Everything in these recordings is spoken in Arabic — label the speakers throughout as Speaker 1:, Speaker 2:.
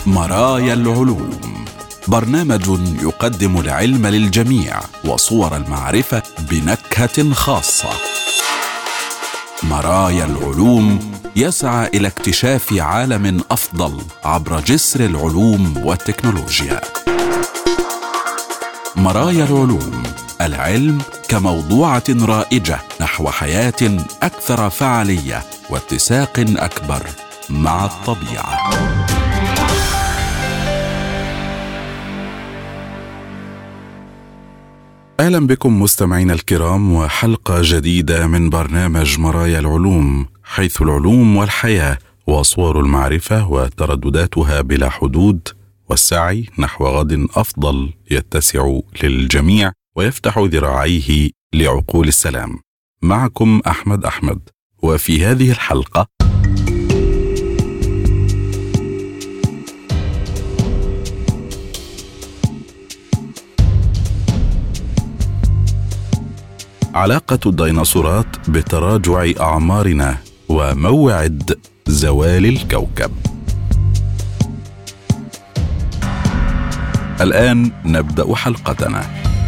Speaker 1: مرايا العلوم، برنامج يقدم العلم للجميع وصور المعرفة بنكهة خاصة. مرايا العلوم يسعى إلى اكتشاف عالم أفضل عبر جسر العلوم والتكنولوجيا. مرايا العلوم، العلم كموضوعة رائجة نحو حياة أكثر فعالية واتساق أكبر مع الطبيعة. أهلا بكم مستمعين الكرام، وحلقة جديدة من برنامج مرايا العلوم، حيث العلوم والحياة وصور المعرفة وتردداتها بلا حدود، والسعي نحو غد أفضل يتسع للجميع ويفتح ذراعيه لعقول السلام. معكم أحمد، وفي هذه الحلقة علاقة الديناصورات بتراجع أعمارنا وموعد زوال الكوكب. الآن نبدأ حلقتنا.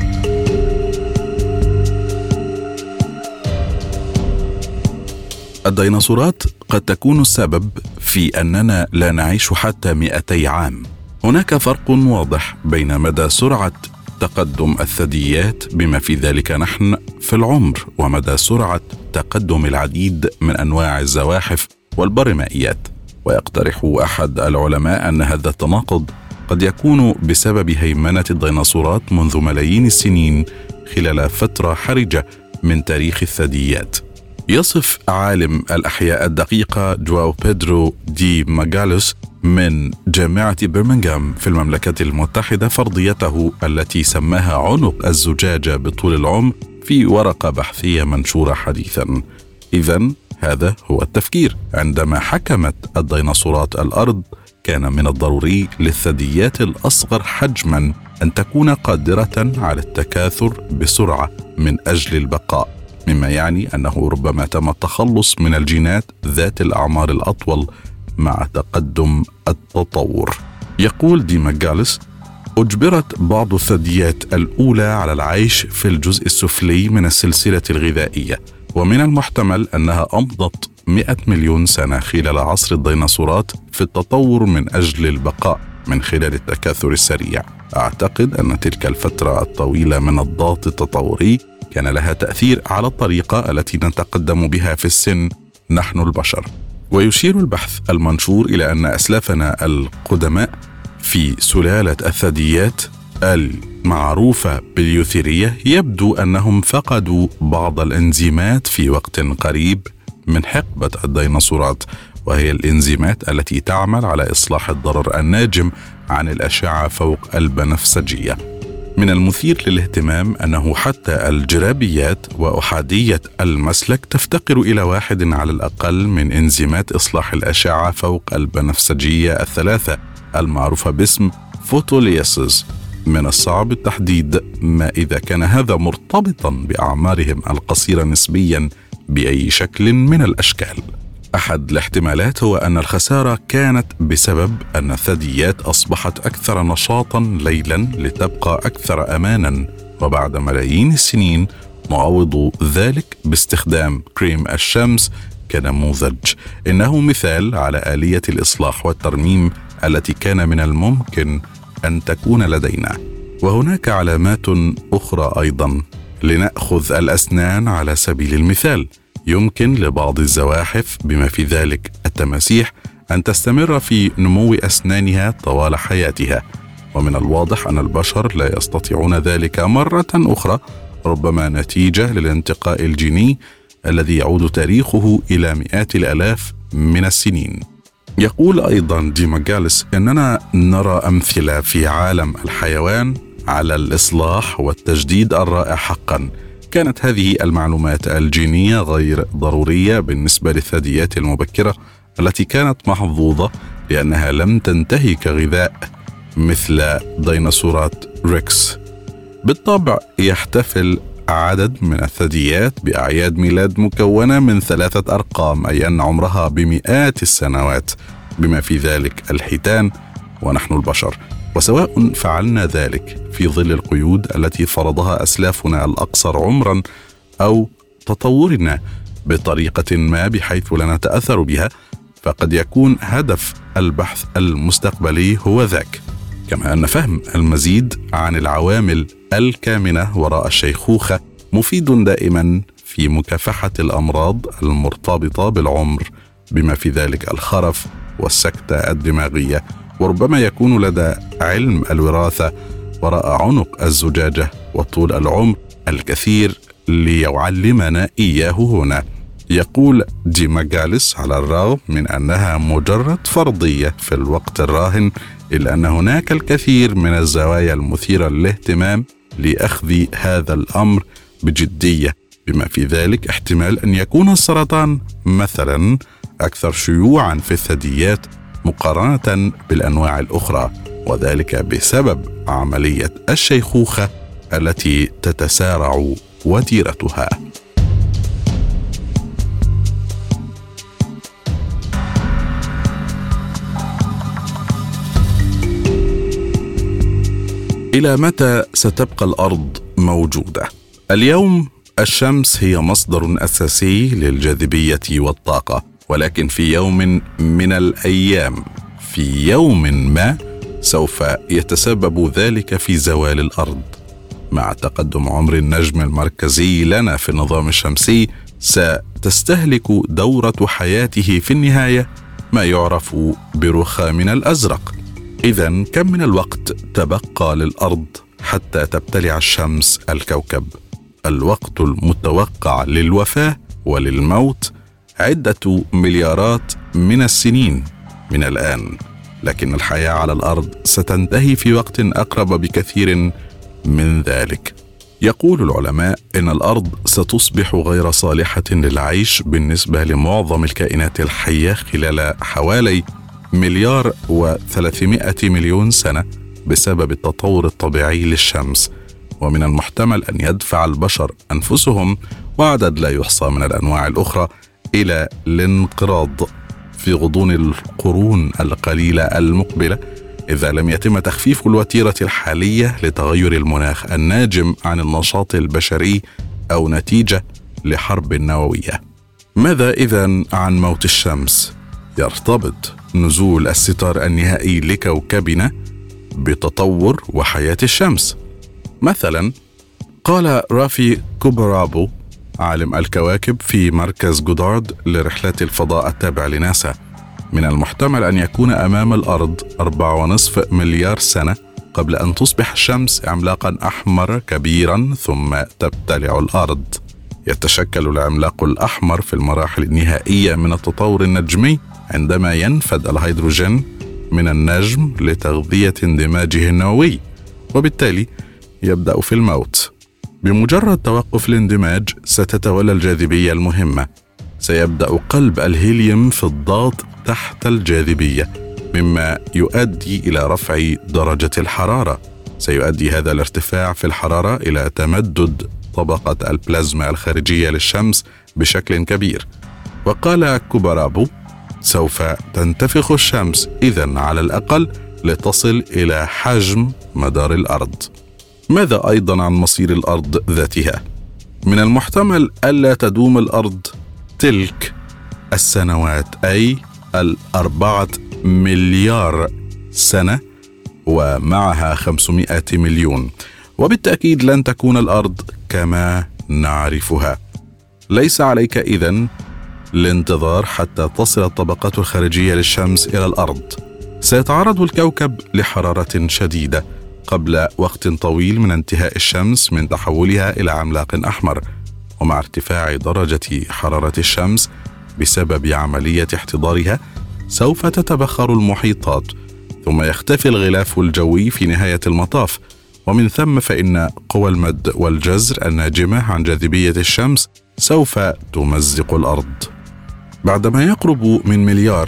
Speaker 1: الديناصورات قد تكون السبب في أننا لا نعيش حتى 200 عام. هناك فرق واضح بين مدى سرعة تقدم الثدييات بما في ذلك نحن في العمر، ومدى سرعة تقدم العديد من أنواع الزواحف والبرمائيات. ويقترح أحد العلماء أن هذا التناقض قد يكون بسبب هيمنة الديناصورات منذ ملايين السنين خلال فترة حرجة من تاريخ الثدييات. يصف عالم الأحياء الدقيقة جواو بيدرو دي ماغالوس من جامعة برمنغهام في المملكة المتحدة فرضيته التي سماها عنق الزجاجة بطول العمر في ورقة بحثية منشورة حديثا. إذن هذا هو التفكير. عندما حكمت الديناصورات الأرض، كان من الضروري للثدييات الأصغر حجما أن تكون قادرة على التكاثر بسرعة من أجل البقاء، مما يعني أنه ربما تم التخلص من الجينات ذات الأعمار الأطول مع تقدم التطور. يقول دي ماغالوس: أجبرت بعض الثدييات الأولى على العيش في الجزء السفلي من السلسلة الغذائية، ومن المحتمل أنها أمضت 100 مليون سنة خلال عصر الديناصورات في التطور من أجل البقاء من خلال التكاثر السريع. أعتقد أن تلك الفترة الطويلة من الضغط التطوري كان لها تأثير على الطريقة التي نتقدم بها في السن نحن البشر. ويشير البحث المنشور إلى أن أسلافنا القدماء في سلالة الثدييات المعروفة باليوثيرية يبدو أنهم فقدوا بعض الإنزيمات في وقت قريب من حقبة الديناصورات، وهي الإنزيمات التي تعمل على إصلاح الضرر الناجم عن الأشعة فوق البنفسجية. من المثير للاهتمام أنه حتى الجرابيات وأحادية المسلك تفتقر إلى واحد على الأقل من إنزيمات إصلاح الأشعة فوق البنفسجية الثلاثة المعروفة باسم فوتولياسيس. من الصعب التحديد ما إذا كان هذا مرتبطا بأعمارهم القصيرة نسبيا بأي شكل من الأشكال. أحد الاحتمالات هو أن الخسارة كانت بسبب أن الثدييات أصبحت أكثر نشاطا ليلا لتبقى أكثر أمانا، وبعد ملايين السنين نعوض ذلك باستخدام كريم الشمس كنموذج. إنه مثال على آلية الإصلاح والترميم التي كان من الممكن أن تكون لدينا. وهناك علامات أخرى أيضا. لنأخذ الأسنان على سبيل المثال. يمكن لبعض الزواحف بما في ذلك التماسيح أن تستمر في نمو أسنانها طوال حياتها، ومن الواضح أن البشر لا يستطيعون ذلك مرة أخرى، ربما نتيجة للانتقاء الجيني الذي يعود تاريخه إلى مئات الآلاف من السنين. يقول أيضا دي ماغالوس أننا نرى أمثلة في عالم الحيوان على الإصلاح والتجديد الرائع حقا. كانت هذه المعلومات الجينية غير ضرورية بالنسبة للثدييات المبكرة التي كانت محظوظة لأنها لم تنتهي كغذاء مثل ديناصورات ريكس. بالطبع يحتفل عدد من الثدييات بأعياد ميلاد مكونة من 3 أرقام، أي أن عمرها بمئات السنوات، بما في ذلك الحيتان ونحن البشر، وسواء فعلنا ذلك في ظل القيود التي فرضها أسلافنا الأقصر عمرا أو تطورنا بطريقة ما بحيث لا نتأثر بها، فقد يكون هدف البحث المستقبلي هو ذاك. كما أن فهم المزيد عن العوامل الكامنة وراء الشيخوخة مفيد دائما في مكافحة الأمراض المرتبطة بالعمر، بما في ذلك الخرف والسكتة الدماغية. وربما يكون لدى علم الوراثة وراء عنق الزجاجة وطول العمر الكثير ليعلمنا إياه هنا. يقول ديماغاليس: على الرغم من أنها مجرد فرضية في الوقت الراهن، إلا أن هناك الكثير من الزوايا المثيرة للاهتمام لأخذ هذا الأمر بجدية، بما في ذلك احتمال أن يكون السرطان مثلا أكثر شيوعا في الثدييات مقارنة بالأنواع الأخرى، وذلك بسبب عملية الشيخوخة التي تتسارع وتيرتها. إلى متى ستبقى الأرض موجودة؟ اليوم الشمس هي مصدر أساسي للجاذبية والطاقة، ولكن في يوم من الأيام، في يوم ما، سوف يتسبب ذلك في زوال الأرض. مع تقدم عمر النجم المركزي لنا في النظام الشمسي، ستستهلك دورة حياته في النهاية ما يعرف برخامنا الأزرق. إذن كم من الوقت تبقى للأرض حتى تبتلع الشمس الكوكب؟ الوقت المتوقع للوفاة وللموت عدة مليارات من السنين من الآن، لكن الحياة على الأرض ستنتهي في وقت أقرب بكثير من ذلك. يقول العلماء إن الأرض ستصبح غير صالحة للعيش بالنسبة لمعظم الكائنات الحية خلال حوالي 1,300,000,000 سنة بسبب التطور الطبيعي للشمس. ومن المحتمل أن يدفع البشر أنفسهم وعدد لا يحصى من الأنواع الأخرى إلى الانقراض في غضون القرون القليلة المقبلة، إذا لم يتم تخفيف الوتيرة الحالية لتغير المناخ الناجم عن النشاط البشري أو نتيجة لحرب نووية. ماذا إذن عن موت الشمس؟ يرتبط نزول الستار النهائي لكوكبنا بتطور وحياة الشمس. مثلا قال رافي كوبرابو عالم الكواكب في مركز جودارد لرحلات الفضاء التابع لناسا: من المحتمل أن يكون أمام الأرض 4.5 مليار سنة قبل أن تصبح الشمس عملاقا أحمر كبيرا ثم تبتلع الأرض. يتشكل العملاق الأحمر في المراحل النهائية من التطور النجمي عندما ينفد الهيدروجين من النجم لتغذية اندماجه النووي، وبالتالي يبدأ في الموت. بمجرد توقف الاندماج ستتولى الجاذبية المهمة. سيبدأ قلب الهيليوم في الضغط تحت الجاذبية، مما يؤدي إلى رفع درجة الحرارة. سيؤدي هذا الارتفاع في الحرارة إلى تمدد طبقة البلازما الخارجية للشمس بشكل كبير. وقال كوبرابو: سوف تنتفخ الشمس إذن على الأقل لتصل إلى حجم مدار الأرض. ماذا أيضا عن مصير الأرض ذاتها؟ من المحتمل ألا تدوم الأرض تلك السنوات، أي 4 مليار سنة ومعها 500 مليون، وبالتأكيد لن تكون الأرض كما نعرفها. ليس عليك إذن الانتظار حتى تصل الطبقات الخارجية للشمس إلى الأرض. سيتعرض الكوكب لحرارة شديدة قبل وقت طويل من انتهاء الشمس من تحولها إلى عملاق أحمر، ومع ارتفاع درجة حرارة الشمس بسبب عملية احتضارها سوف تتبخر المحيطات، ثم يختفي الغلاف الجوي في نهاية المطاف، ومن ثم فإن قوى المد والجزر الناجمة عن جاذبية الشمس سوف تمزق الأرض. بعدما يقرب من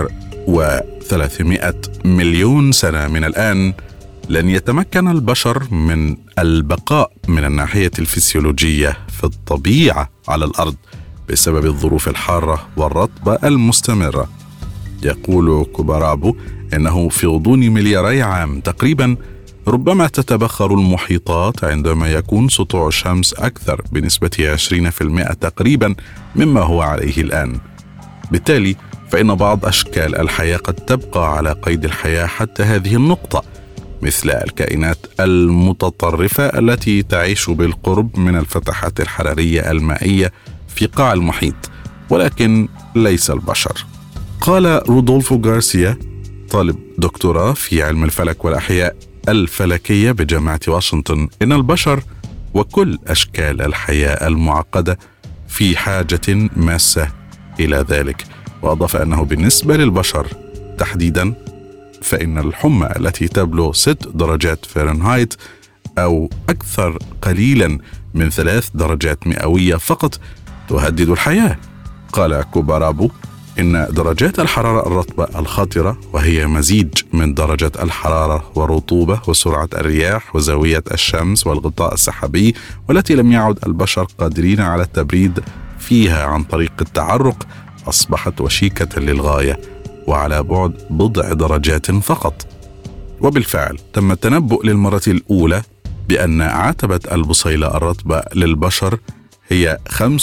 Speaker 1: 1,300,000,000 سنة من الآن، لن يتمكن البشر من البقاء من الناحية الفسيولوجية في الطبيعة على الأرض بسبب الظروف الحارة والرطبة المستمرة. يقول كوبارابو إنه في غضون ملياري عام تقريبا ربما تتبخر المحيطات عندما يكون سطوع الشمس أكثر بنسبة 20% تقريبا مما هو عليه الآن. بالتالي فإن بعض أشكال الحياة قد تبقى على قيد الحياة حتى هذه النقطة، مثل الكائنات المتطرفة التي تعيش بالقرب من الفتحات الحرارية المائية في قاع المحيط، ولكن ليس البشر. قال رودولفو غارسيا طالب دكتوراه في علم الفلك والأحياء الفلكية بجامعة واشنطن إن البشر وكل أشكال الحياة المعقدة في حاجة ماسة إلى ذلك. وأضاف أنه بالنسبة للبشر تحديدا فإن الحمى التي تبلغ 6 درجات فahrenheit أو أكثر قليلا من 3 درجات مئوية فقط تهدد الحياة. قال كوبارابو إن درجات الحرارة الرطبة الخطرة، وهي مزيج من درجة الحرارة والرطوبة وسرعة الرياح وزاوية الشمس والغطاء السحابي، والتي لم يعد البشر قادرين على التبريد فيها عن طريق التعرق، أصبحت وشيكة للغاية وعلى بعد بضع درجات فقط. وبالفعل تم التنبؤ للمرة الأولى بأن عتبة البصيلة الرطبة للبشر هي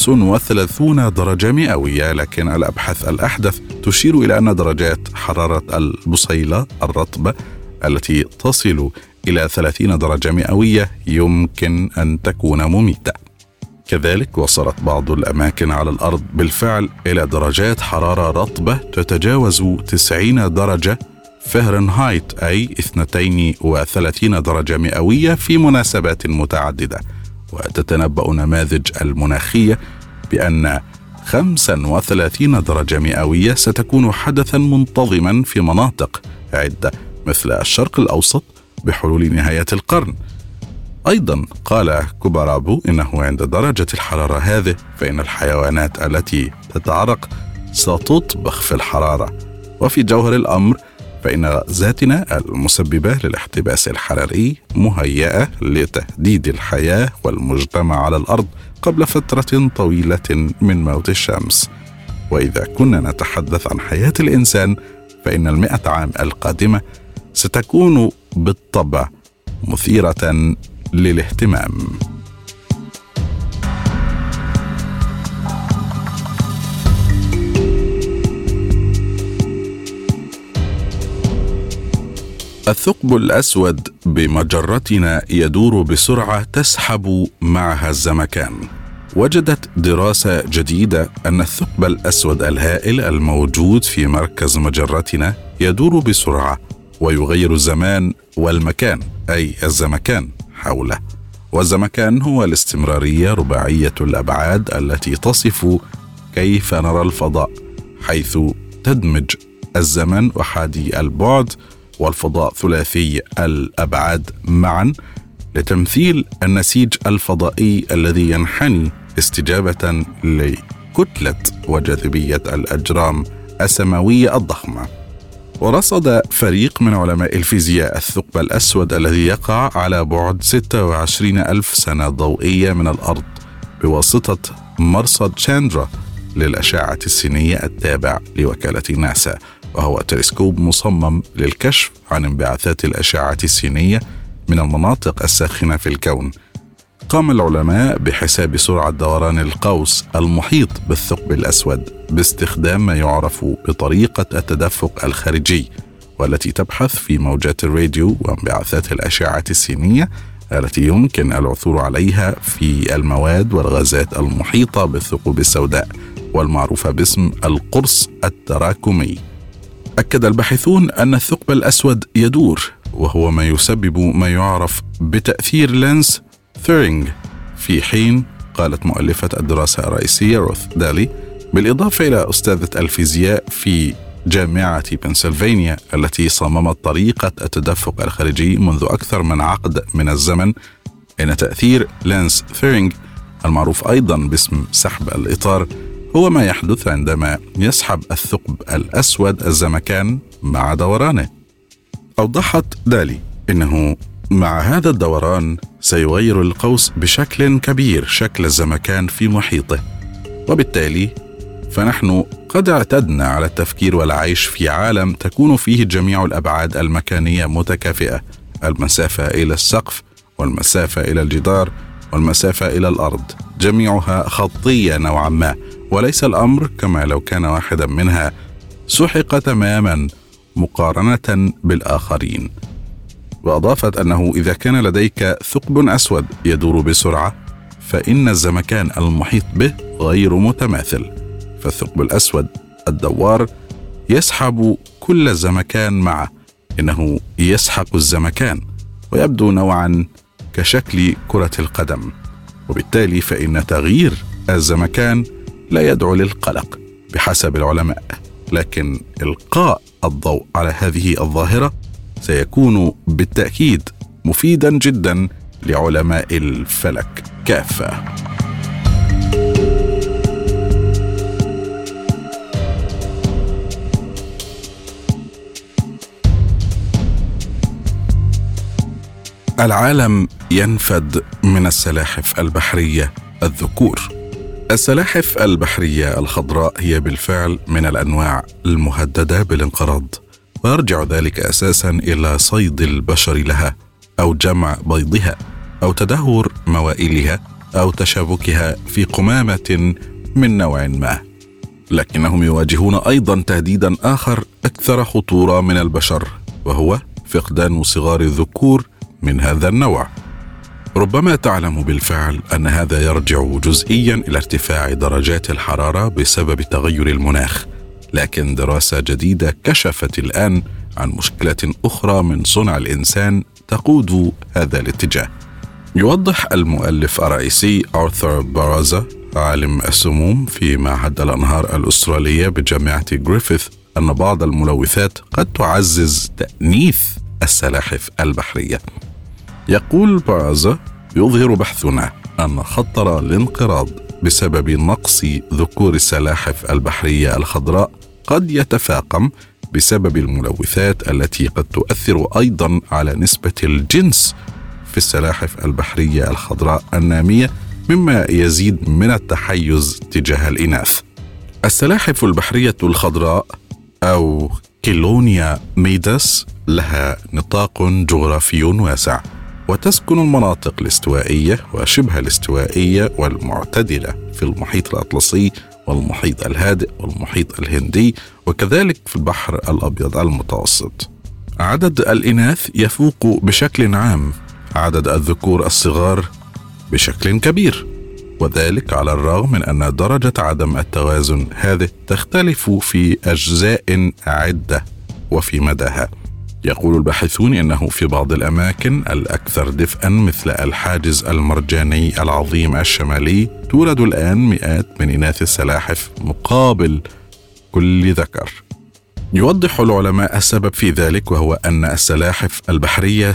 Speaker 1: 35 درجة مئوية، لكن الأبحاث الأحدث تشير إلى أن درجات حرارة البصيلة الرطبة التي تصل إلى 30 درجة مئوية يمكن أن تكون مميتة. كذلك وصلت بعض الأماكن على الأرض بالفعل إلى درجات حرارة رطبة تتجاوز 90 درجة فahrenheit، أي 32 درجة مئوية في مناسبات متعددة. وتتنبأ نماذج المناخية بأن 35 درجة مئوية ستكون حدثا منتظما في مناطق عدة مثل الشرق الأوسط بحلول نهاية القرن. أيضا قال كوبارابو إنه عند درجة الحرارة هذه فإن الحيوانات التي تتعرق ستطبخ في الحرارة، وفي جوهر الأمر فإن غازاتنا المسببة للاحتباس الحراري مهيئة لتهديد الحياة والمجتمع على الأرض قبل فترة طويلة من موت الشمس. وإذا كنا نتحدث عن حياة الإنسان فإن 100 عام القادمة ستكون بالطبع مثيرة للاهتمام. الثقب الأسود بمجرتنا يدور بسرعة تسحب معها الزمكان. وجدت دراسة جديدة أن الثقب الأسود الهائل الموجود في مركز مجرتنا يدور بسرعة ويغير الزمان والمكان، أي الزمكان حوله. والزمكان هو الاستمرارية رباعية الأبعاد التي تصف كيف نرى الفضاء، حيث تدمج الزمن أحادي البعد والفضاء ثلاثي الأبعاد معا لتمثيل النسيج الفضائي الذي ينحني استجابة لكتلة وجاذبية الأجرام السماوية الضخمة. ورصد فريق من علماء الفيزياء الثقب الأسود الذي يقع على بعد 26,000 سنة ضوئية من الأرض بواسطة مرصد تشاندرا للأشعة السينية التابع لوكالة ناسا، وهو تلسكوب مصمم للكشف عن انبعاثات الأشعة السينية من المناطق الساخنة في الكون. قام العلماء بحساب سرعة دوران القوس المحيط بالثقب الأسود باستخدام ما يعرف بطريقة التدفق الخارجي، والتي تبحث في موجات الراديو وانبعاثات الأشعة السينية التي يمكن العثور عليها في المواد والغازات المحيطة بالثقوب السوداء والمعروفة باسم القرص التراكمي. أكد الباحثون أن الثقب الأسود يدور، وهو ما يسبب ما يعرف بتأثير لينس ثيرينج، في حين قالت مؤلفة الدراسة الرئيسية روث دالي بالإضافة إلى أستاذة الفيزياء في جامعة بنسلفانيا التي صممت طريقة التدفق الخارجي منذ أكثر من عقد من الزمن، إن تأثير لينس ثيرينج المعروف أيضا باسم سحب الإطار هو ما يحدث عندما يسحب الثقب الأسود الزمكان مع دورانه. أوضحت دالي إنه مع هذا الدوران سيغير القوس بشكل كبير شكل الزمكان في محيطه، وبالتالي فنحن قد اعتدنا على التفكير والعيش في عالم تكون فيه جميع الأبعاد المكانية متكافئة، المسافة إلى السقف والمسافة إلى الجدار والمسافة إلى الأرض جميعها خطية نوعا ما، وليس الأمر كما لو كان واحدا منها سحق تماما مقارنة بالآخرين. وأضافت أنه إذا كان لديك ثقب أسود يدور بسرعة فإن الزمكان المحيط به غير متماثل، فالثقب الأسود الدوار يسحب كل الزمكان معه، إنه يسحق الزمكان ويبدو نوعا كشكل كرة القدم، وبالتالي فإن تغيير الزمكان لا يدعو للقلق بحسب العلماء، لكن إلقاء الضوء على هذه الظاهرة سيكون بالتأكيد مفيدا جدا لعلماء الفلك كافة. العالم ينفد من السلاحف البحرية الذكور. السلاحف البحرية الخضراء هي بالفعل من الأنواع المهددة بالانقراض، ويرجع ذلك أساسا إلى صيد البشر لها أو جمع بيضها أو تدهور موائلها أو تشابكها في قمامة من نوع ما. لكنهم يواجهون أيضا تهديدا آخر أكثر خطورة من البشر، وهو فقدان صغار الذكور من هذا النوع. ربما تعلم بالفعل أن هذا يرجع جزئيا إلى ارتفاع درجات الحرارة بسبب تغير المناخ، لكن دراسة جديدة كشفت الآن عن مشكلة أخرى من صنع الإنسان تقود هذا الاتجاه. يوضح المؤلف الرئيسي آرثر بارازا عالم السموم في معهد الأنهار الأسترالية بجامعة غريفيث أن بعض الملوثات قد تعزز تأنيث السلاحف البحرية. يقول بارازا: يظهر بحثنا أن خطر الانقراض بسبب نقص ذكور السلاحف البحرية الخضراء قد يتفاقم بسبب الملوثات التي قد تؤثر أيضا على نسبة الجنس في السلاحف البحرية الخضراء النامية، مما يزيد من التحيز تجاه الإناث. السلاحف البحرية الخضراء أو كيلونيا ميداس لها نطاق جغرافي واسع، وتسكن المناطق الاستوائية وشبه الاستوائية والمعتدلة في المحيط الأطلسي والمحيط الهادئ والمحيط الهندي، وكذلك في البحر الأبيض المتوسط. عدد الإناث يفوق بشكل عام عدد الذكور الصغار بشكل كبير، وذلك على الرغم من أن درجة عدم التوازن هذه تختلف في أجزاء عدة وفي مداها. يقول الباحثون إنه في بعض الأماكن الأكثر دفئا مثل الحاجز المرجاني العظيم الشمالي تولد الآن مئات من إناث السلاحف مقابل كل ذكر. يوضح العلماء السبب في ذلك، وهو أن السلاحف البحرية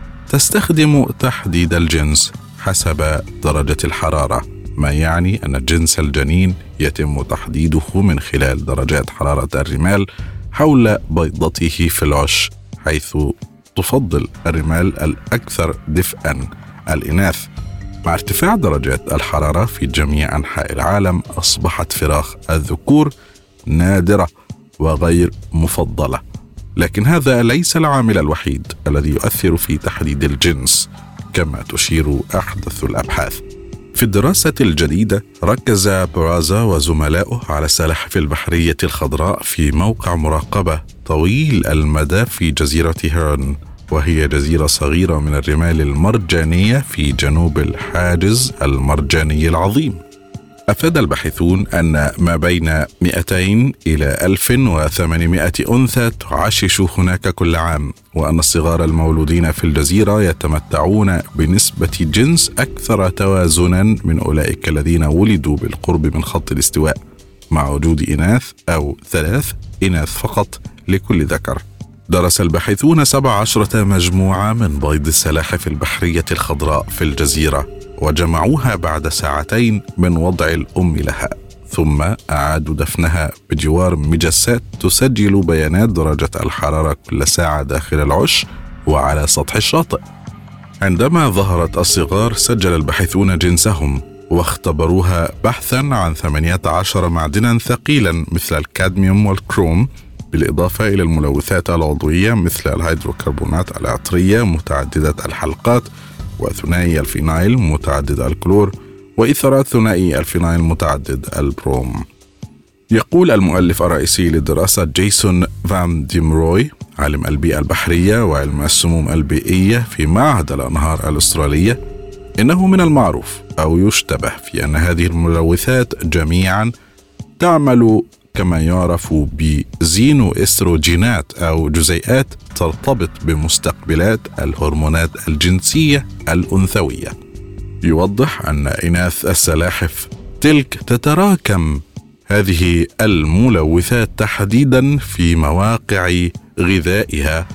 Speaker 1: تستخدم تحديد الجنس حسب درجة الحرارة، ما يعني أن جنس الجنين يتم تحديده من خلال درجات حرارة الرمال حول بيضته في العش، حيث تفضل الرمال الأكثر دفئا الإناث. مع ارتفاع درجات الحرارة في جميع أنحاء العالم أصبحت فراخ الذكور نادرة وغير مفضلة، لكن هذا ليس العامل الوحيد الذي يؤثر في تحديد الجنس كما تشير أحدث الأبحاث. في الدراسة الجديدة ركز بارازا وزملاؤه على السلاحف البحرية الخضراء في موقع مراقبة طويل المدى في جزيرة هيرن، وهي جزيرة صغيرة من الرمال المرجانية في جنوب الحاجز المرجاني العظيم. أفاد الباحثون أن ما بين 200 إلى 1800 أنثى تعشش هناك كل عام، وأن الصغار المولودين في الجزيرة يتمتعون بنسبة جنس أكثر توازنا من أولئك الذين ولدوا بالقرب من خط الاستواء، مع وجود إناث أو 3 إناث فقط لكل ذكر. درس الباحثون 17 مجموعة من بيض السلاحف البحرية الخضراء في الجزيرة، وجمعوها بعد ساعتين من وضع الأم لها، ثم أعادوا دفنها بجوار مجسات تسجل بيانات درجة الحرارة كل ساعة داخل العش وعلى سطح الشاطئ. عندما ظهرت الصغار سجل الباحثون جنسهم، واختبروها بحثا عن 18 معدنا ثقيلا مثل الكادميوم والكروم، بالإضافة إلى الملوثات العضوية مثل الهيدروكربونات العطرية متعددة الحلقات، وثنائي الفينايل متعدد الكلور، وإثرات ثنائي الفينايل متعدد البروم. يقول المؤلف الرئيسي للدراسة جيسون فان ديمروي، عالم البيئة البحرية وعلم السموم البيئية في معهد الأنهار الأسترالية، إنه من المعروف أو يشتبه في أن هذه الملوثات جميعا تعمل كما يعرف بزينو استروجينات أو جزيئات ترتبط بمستقبلات الهرمونات الجنسية الأنثوية. يوضح أن إناث السلاحف تلك تتراكم هذه الملوثات تحديدا في مواقع غذائها،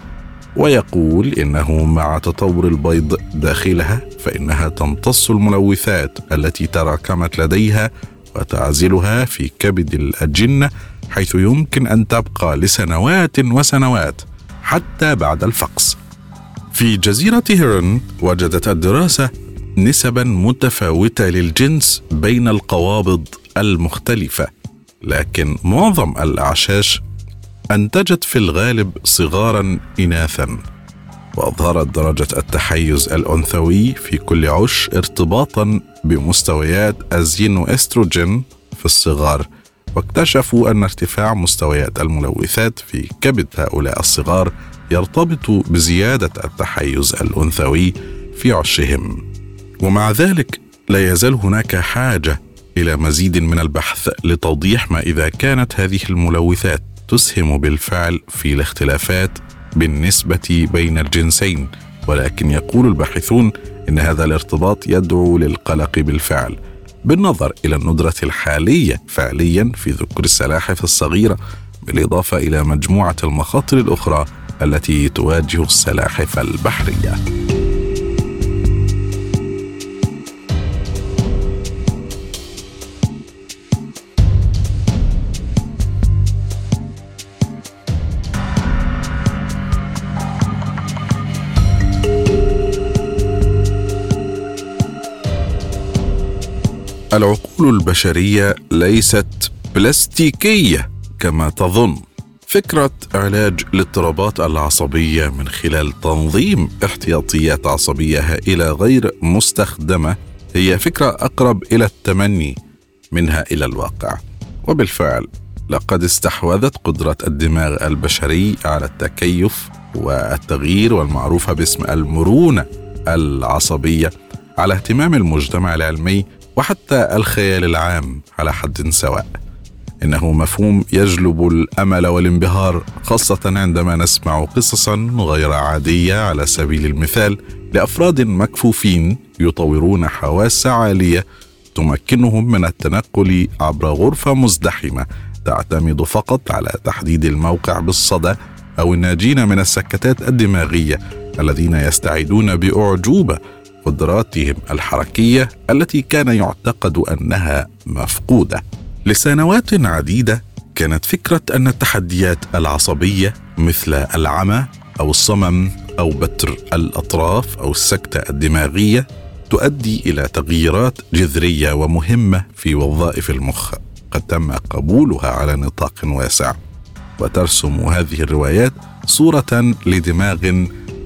Speaker 1: ويقول إنه مع تطور البيض داخلها فإنها تمتص الملوثات التي تراكمت لديها وتعزلها في كبد الأجنة، حيث يمكن أن تبقى لسنوات وسنوات حتى بعد الفقس. في جزيرة هيرون وجدت الدراسة نسبا متفاوتة للجنس بين القوابض المختلفة، لكن معظم الأعشاش أنتجت في الغالب صغارا إناثا، وأظهرت درجة التحيز الأنثوي في كل عش ارتباطا بمستويات الزينو استروجين في الصغار، واكتشفوا أن ارتفاع مستويات الملوثات في كبد هؤلاء الصغار يرتبط بزيادة التحيز الأنثوي في عشهم. ومع ذلك لا يزال هناك حاجة إلى مزيد من البحث لتوضيح ما إذا كانت هذه الملوثات تسهم بالفعل في الاختلافات بالنسبة بين الجنسين، ولكن يقول الباحثون إن هذا الارتباط يدعو للقلق بالفعل، بالنظر إلى الندرة الحالية فعليا في ذكور السلاحف الصغيرة، بالإضافة إلى مجموعة المخاطر الأخرى التي تواجه السلاحف البحرية. العقول البشرية ليست بلاستيكية كما تظن. فكرة علاج الاضطرابات العصبية من خلال تنظيم احتياطيات عصبية هائلة غير مستخدمة هي فكرة أقرب إلى التمني منها إلى الواقع، وبالفعل لقد استحوذت قدرة الدماغ البشري على التكيف والتغيير، والمعروفة باسم المرونة العصبية، على اهتمام المجتمع العلمي وحتى الخيال العام على حد سواء. إنه مفهوم يجلب الأمل والانبهار، خاصة عندما نسمع قصصا غير عادية على سبيل المثال لأفراد مكفوفين يطورون حواس عالية تمكنهم من التنقل عبر غرفة مزدحمة تعتمد فقط على تحديد الموقع بالصدى، أو الناجين من السكتات الدماغية الذين يستعيدون بأعجوبة قدراتهم الحركية التي كان يعتقد أنها مفقودة. لسنوات عديدة كانت فكرة أن التحديات العصبية مثل العمى أو الصمم أو بتر الأطراف أو السكتة الدماغية تؤدي إلى تغييرات جذرية ومهمة في وظائف المخ قد تم قبولها على نطاق واسع، وترسم هذه الروايات صورة لدماغ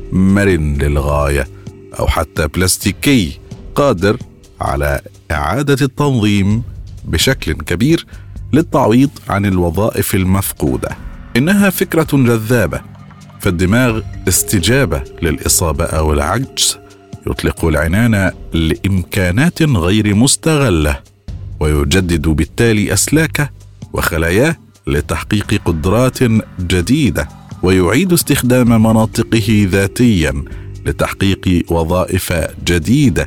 Speaker 1: مرن للغاية أو حتى بلاستيكي قادر على إعادة التنظيم بشكل كبير للتعويض عن الوظائف المفقودة. إنها فكرة جذابة، فالدماغ استجابة للإصابة أو العجز يطلق العنان لإمكانات غير مستغلة، ويجدد بالتالي أسلاكه وخلاياه لتحقيق قدرات جديدة، ويعيد استخدام مناطقه ذاتيا لتحقيق وظائف جديدة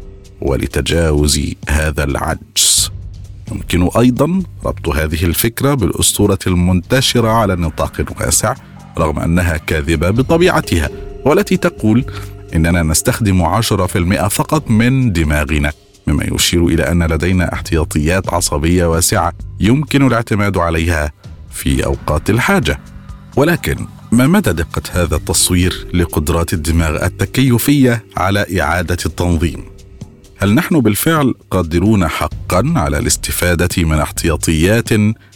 Speaker 1: ولتجاوز هذا العجز. يمكن أيضا ربط هذه الفكرة بالأسطورة المنتشرة على نطاق واسع رغم أنها كاذبة بطبيعتها، والتي تقول إننا نستخدم 10% فقط من دماغنا، مما يشير إلى أن لدينا احتياطيات عصبية واسعة يمكن الاعتماد عليها في أوقات الحاجة. ولكن ما مدى دقة هذا التصوير لقدرات الدماغ التكيفية على إعادة التنظيم؟ هل نحن بالفعل قادرون حقا على الاستفادة من احتياطيات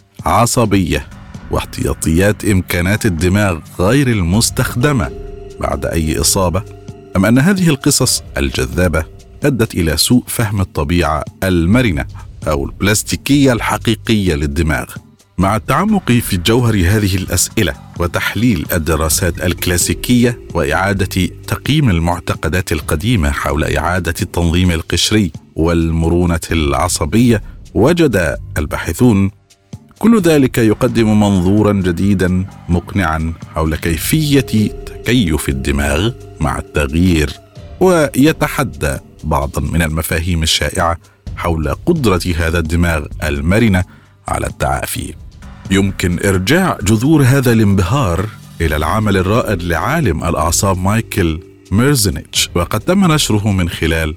Speaker 1: عصبية واحتياطيات إمكانات الدماغ غير المستخدمة بعد أي إصابة؟ أم أن هذه القصص الجذابة أدت إلى سوء فهم الطبيعة المرنة أو البلاستيكية الحقيقية للدماغ؟ مع التعمق في جوهر هذه الأسئلة وتحليل الدراسات الكلاسيكية وإعادة تقييم المعتقدات القديمة حول إعادة التنظيم القشري والمرونة العصبية، وجد الباحثون كل ذلك يقدم منظورا جديدا مقنعا حول كيفية تكيف الدماغ مع التغيير، ويتحدى بعضا من المفاهيم الشائعة حول قدرة هذا الدماغ المرنة على التعافي. يمكن إرجاع جذور هذا الانبهار إلى العمل الرائد لعالم الأعصاب مايكل ميرزينيتش، وقد تم نشره من خلال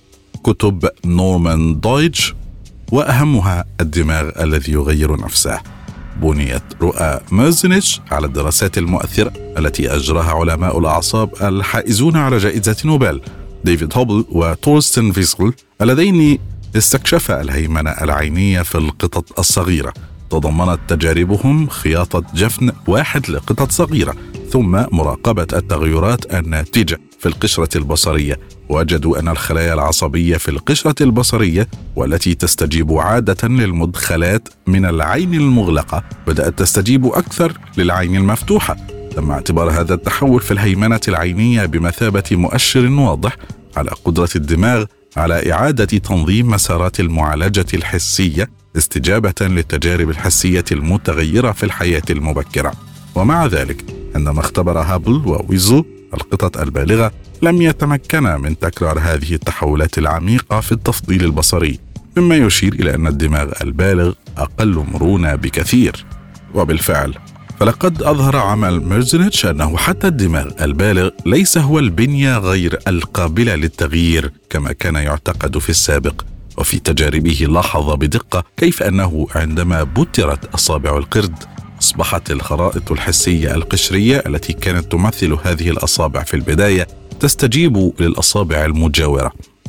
Speaker 1: كتب نورمان دويتش، وأهمها الدماغ الذي يغير نفسه. بنيت رؤى ميرزينيتش على الدراسات المؤثرة التي أجراها علماء الأعصاب الحائزون على جائزة نوبل ديفيد هوبل وتورستن فيسل، اللذين استكشفا الهيمنة العينية في القطط الصغيرة. تضمنت تجاربهم خياطة جفن واحد لقطط صغيرة ثم مراقبة التغيرات الناتجة في القشرة البصرية. وجدوا أن الخلايا العصبية في القشرة البصرية والتي تستجيب عادة للمدخلات من العين المغلقة بدأت تستجيب أكثر للعين المفتوحة. تم اعتبار هذا التحول في الهيمنة العينية بمثابة مؤشر واضح على قدرة الدماغ على إعادة تنظيم مسارات المعالجة الحسية استجابة للتجارب الحسية المتغيرة في الحياة المبكرة. ومع ذلك عندما اختبر هابل وويزل القطط البالغة لم يتمكنا من تكرار هذه التحولات العميقة في التفضيل البصري، مما يشير إلى أن الدماغ البالغ أقل مرونة بكثير. وبالفعل فلقد أظهر عمل ميرزينيتش أنه حتى الدماغ البالغ ليس هو البنية غير القابلة للتغيير كما كان يعتقد في السابق. وفي تجاربه لاحظ بدقة كيف أنه عندما بترت أصابع القرد أصبحت الخرائط الحسية القشرية التي كانت تمثل هذه الأصابع في البداية تستجيب للأصابع المجاورة.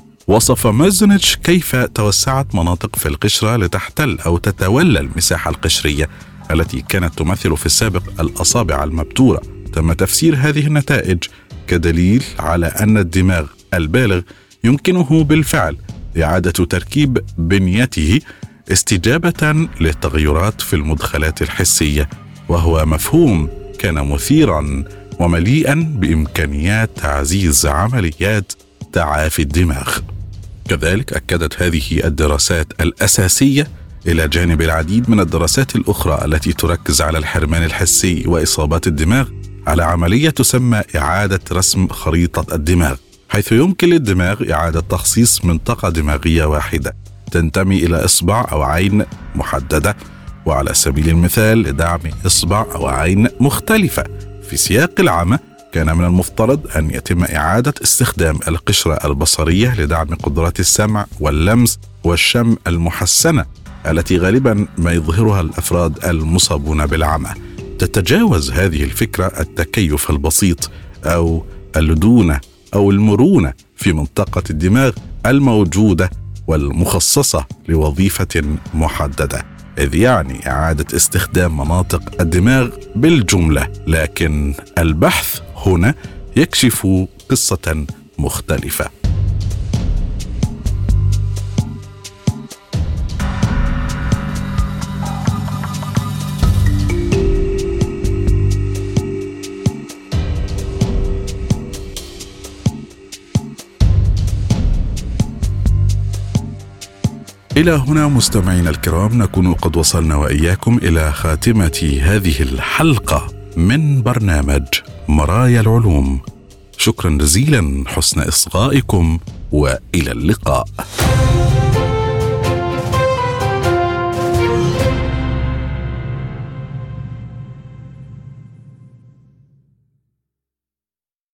Speaker 1: وصف ميرزينيتش كيف توسعت مناطق في القشرة لتحتل أو تتولى المساحة القشرية التي كانت تمثل في السابق الأصابع المبتورة. تم تفسير هذه النتائج كدليل على أن الدماغ البالغ يمكنه بالفعل إعادة تركيب بنيته استجابة للتغيرات في المدخلات الحسية، وهو مفهوم كان مثيرا ومليئا بإمكانيات تعزيز عمليات تعافي الدماغ. كذلك أكدت هذه الدراسات الأساسية إلى جانب العديد من الدراسات الأخرى التي تركز على الحرمان الحسي وإصابات الدماغ على عملية تسمى إعادة رسم خريطة الدماغ، حيث يمكن للدماغ إعادة تخصيص منطقة دماغية واحدة تنتمي إلى إصبع أو عين محددة، وعلى سبيل المثال لدعم إصبع أو عين مختلفة. في سياق العمى كان من المفترض أن يتم إعادة استخدام القشرة البصرية لدعم قدرات السمع واللمس والشم المحسنة التي غالبا ما يظهرها الأفراد المصابون بالعمى. تتجاوز هذه الفكرة التكيف البسيط أو اللدونة أو المرونة في منطقة الدماغ الموجودة والمخصصة لوظيفة محددة، إذ يعني إعادة استخدام مناطق الدماغ بالجملة. لكن البحث هنا يكشف قصة مختلفة. إلى هنا مستمعينا الكرام نكون قد وصلنا وإياكم إلى خاتمة هذه الحلقة من برنامج مرايا العلوم. شكرا جزيلا حسن إصغائكم وإلى اللقاء.